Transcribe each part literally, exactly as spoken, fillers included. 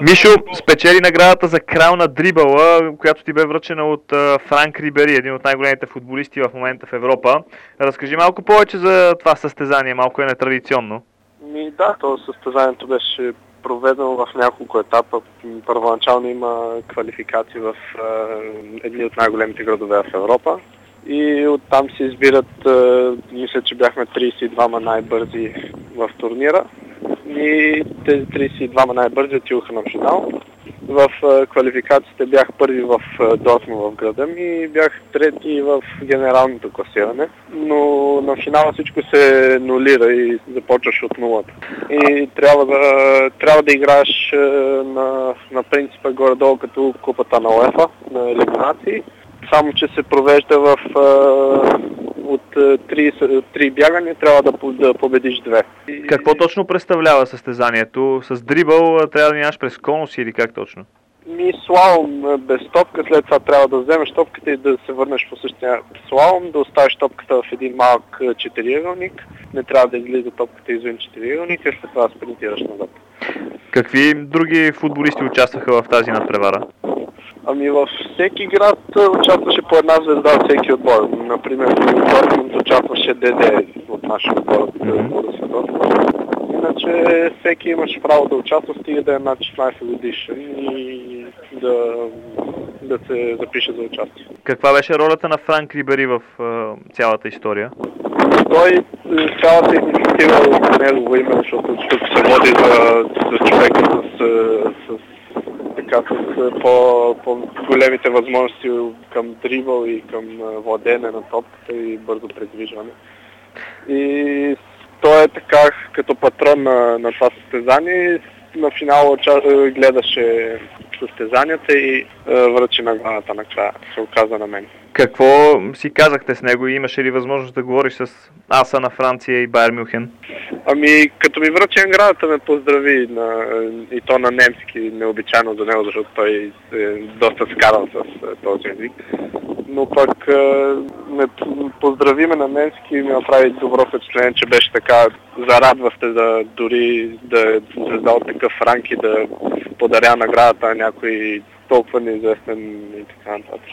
Мишо спечели наградата за крал на дрибъла, която ти бе връчена от а, Франк Рибери, един от най-големите футболисти в момента в Европа. Разкажи малко повече за това състезание, малко е нетрадиционно. Ми, да, то състезанието беше проведено в няколко етапа. Първоначално има квалификации в а, едни от най-големите градове в Европа. И оттам се избират, а, мисля, че бяхме тридесет и двама най-бързи в турнира. И тези тридесет и двама най-бързи отидоха на финал. В а, квалификациите бях първи в Дортмунд в града ми и бях трети в генералното класиране. Но на финала всичко се нулира и започваш от нулата. И трябва да, трябва да играеш а, на, на принципа горе-долу като купата на УЕФА, на елиминации. Само че се провежда в а, от три, три бягания, трябва да, да победиш две. Какво точно представлява състезанието? С дрибъл трябва да минаш през конуси или как точно? Ми слалом без топка, след това трябва да вземеш топката и да се върнеш по същия слалом, да оставиш топката в един малък четириъгълник, не трябва да излиза топката извън четириъгълника и след това спринтираш назад. Какви други футболисти участваха в тази надпревара? Ами във всеки град участваше по една звезда от всеки отбор. Например, в Дортмунд участваше ДД от нашия отбор от Борусия Дортмунд. Иначе всеки имаше право да участва, стига да е над шестнадесет годишен и да, да се запише за участие. Каква беше ролята на Франк Рибери в uh, цялата история? Той цялата инициатива от негово име, защото тук се води за, за човека с, с така с по, по-големите възможности към дрибъл и към владеене на топката и бързо придвижване. И той е така като патрон на, на това състезание. На финала гледаше състезанията и е, връчи наградата накрая. Се оказа на мен. Какво си казахте с него и имаше ли възможност да говориш с аса на Франция и Байер Мюнхен? Ами, като ми връчи наградата, ме поздрави на, и то на немски, необичайно за него, защото той е доста скарал с този език. Но пък ме поздрави ме на немски и ми направи добро впечатление, че беше така зарадваще да дори да е звезда от такъв ранг и да подаря наградата на някой толкова неизвестен и така нататък.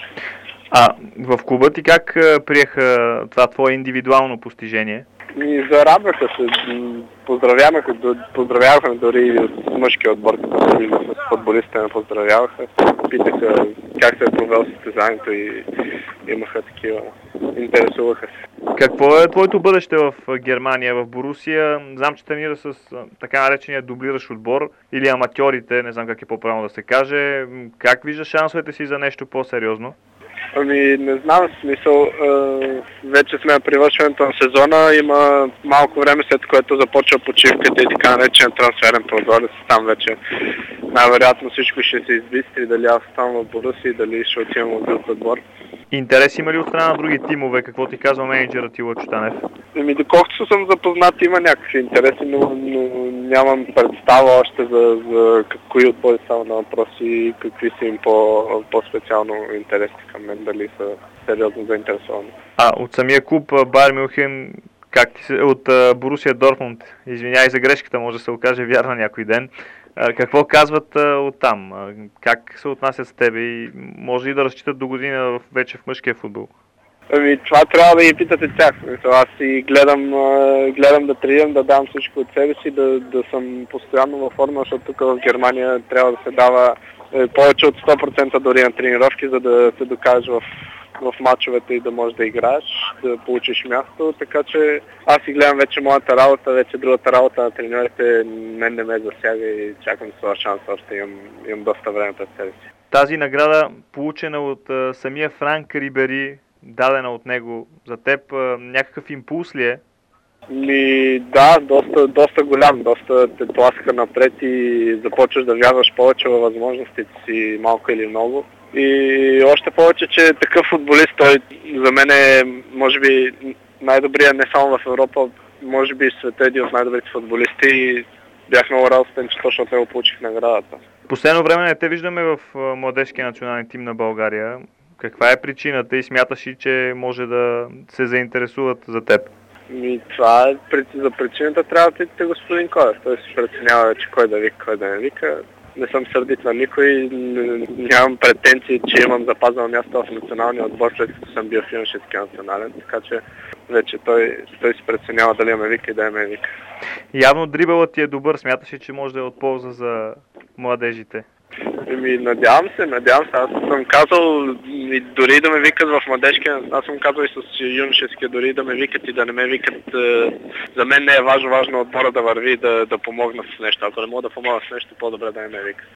А в клуба ти как приеха това твое индивидуално постижение? И зарадваха се, поздравяваха, поздравяваха дори от мъжкия отбор, като се вижда с футболистите ме поздравяваха. Питаха как се е провел състезанието и имаха такива, интересуваха се. Какво е твоето бъдеще в Германия, в Борусия? Знам, че тренира с така наречения дублиращ отбор или аматьорите, не знам как е по-правилно да се каже. Как виждаш шансовете си за нещо по-сериозно? Ами, не знам, в смисъл, е, вече сме на привършването на сезона, има малко време след което започва почивката и така наречен трансферен прозорец, там вече най-вероятно всичко ще се избистри, дали аз оставам в Борусия и дали ще отивам от друг отбор. Интерес има ли от страна на други тимове? Какво ти казва менеджерът ти Лъчо Танев? Ами, доколкото съм запознат, има някакви интереси, но, но нямам представа още за, за кои отбори става на въпроси и какви са им по, по-специално интереси към мен, дали са сериозно заинтересовани. А от самия клуб Байер Мюнхен, как ти се, от Борусия Дортмунд, извинявай за грешката, може да се окаже вярна някой ден. Какво казват оттам? Как се отнасят с тебе и може ли да разчитат до година вече в мъжкия футбол? Ами, това трябва да ги питате тях. Аз си гледам, гледам да тренирам, да дам всичко от себе си, да, да съм постоянно във форма, защото тук в Германия трябва да се дава повече от сто процента дори на тренировки, за да се докажеш в, в мачовете и да можеш да играеш, да получиш място. Така че аз си гледам вече моята работа, вече другата работа на треньорите мен не ме засяга и чакам своя шанс, още имам, имам доста време пред себе си. Тази награда, получена от а, самия Франк Рибери, дадена от него за теб, а, някакъв импулс ли е? Ми, да, доста, доста голям, доста те тласка напред и започваш да вярваш повече във възможностите си, малко или много. И още повече, че такъв футболист, той за мен е, може би, най-добрият не само в Европа, може би в света един от най-добрите футболисти и бях много радостен, че точно от него получих наградата. Последно време не те виждаме в младежкия национален тим на България. Каква е причината и смяташ ли, че може да се заинтересуват за теб? Ми, това е, за причината трябва да питате господин Коев. Той се преценява, че кой да вика, кой да не вика. не съм сърдит на никой, нямам претенции, че имам запазено място в националния отбор, след като съм бил в юношески национален, така че вече той, той си преценява дали ме вика и да ме вика. Явно дрибълът ти е добър, смяташ ли, че може да е от полза за младежите? Еми, надявам се, надявам се. Аз съм казал и дори да ме викат в младежкия, аз съм казал и с юношеския, дори да ме викат и да не ме викат, за мен не е важно, важно отбора да върви и да, да помогна с нещо. Ако не мога да помогна с нещо, по-добре да не ме викат.